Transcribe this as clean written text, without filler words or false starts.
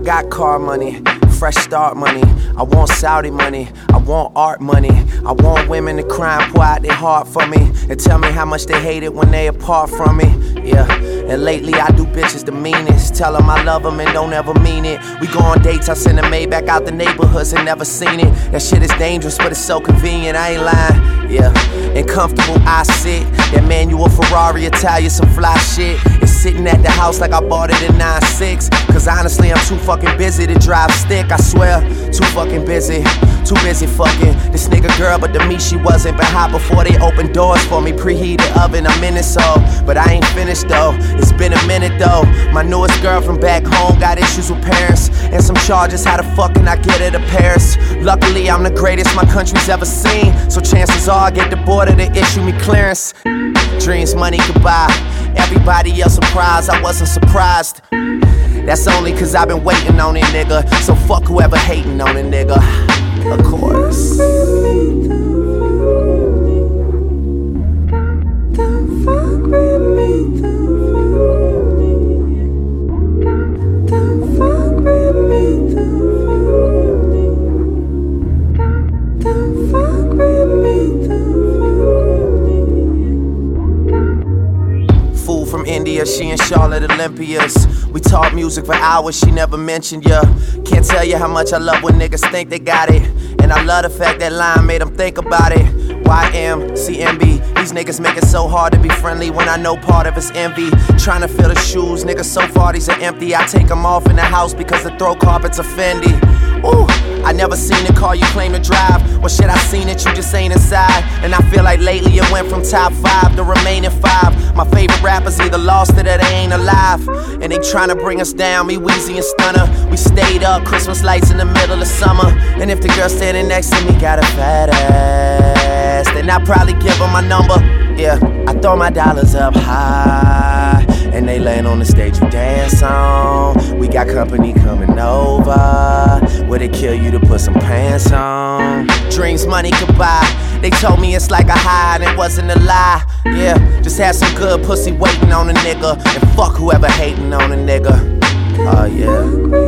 got car money, fresh start money. I want Saudi money, I want art money. I want women to cry and pour out their heart for me and tell me how much they hate it when they apart from me. Yeah, and lately I do bitches the meanest. Tell them I love them and don't ever mean it. We go on dates, I send a Maybach out the neighborhoods and never seen it. That shit is dangerous, but it's so convenient, I ain't lying. Yeah, and comfortable I sit. That manual Ferrari, Italian, some fly shit. It's sitting at the house like I bought it in 9-6. Cause honestly, I'm too fucking busy to drive stick. I swear, too fucking busy. Too busy fucking this nigga girl, but to me she wasn't. But hot before they opened doors for me. Preheated oven, I'm in it so. But I ain't finished though, it's been a minute though. My newest girl from back home got issues with parents and some charges, how the fuck can I get her to Paris? Luckily I'm the greatest my country's ever seen, so chances are I get the border to issue me clearance. Dreams money could buy, everybody else surprised, I wasn't surprised. That's only cause I've been waiting on it, nigga. So fuck whoever hating on it, nigga. Of course. Fool from India, she and Charlotte Olympias. We talk music for hours, she never mentioned ya. Can't tell you how much I love when niggas think they got it. And I love the fact that line made them think about it. YMCMB, these niggas make it so hard to be friendly when I know part of it's envy. Trying to fill the shoes, niggas so far these are empty. I take them off in the house because the throw carpet's a Fendi. Ooh, I never seen a car you claim to drive. Well shit, I seen it, you just ain't inside. And I feel like lately it went from top 5 to remaining 5. My favorite rappers either lost it or they ain't alive. And they tryna bring us down, me, Weezy and Stunner. We stayed up, Christmas lights in the middle of summer. And if the girl standing next to me got a fat ass, then I'd probably give her my number. Yeah, I throw my dollars up high and they land on the stage you dance on. We got company coming over. Would it kill you to put some pants on? Dreams money could buy. They told me it's like a high and it wasn't a lie. Yeah, just had some good pussy waiting on a nigga. And fuck whoever hating on a nigga. Oh yeah.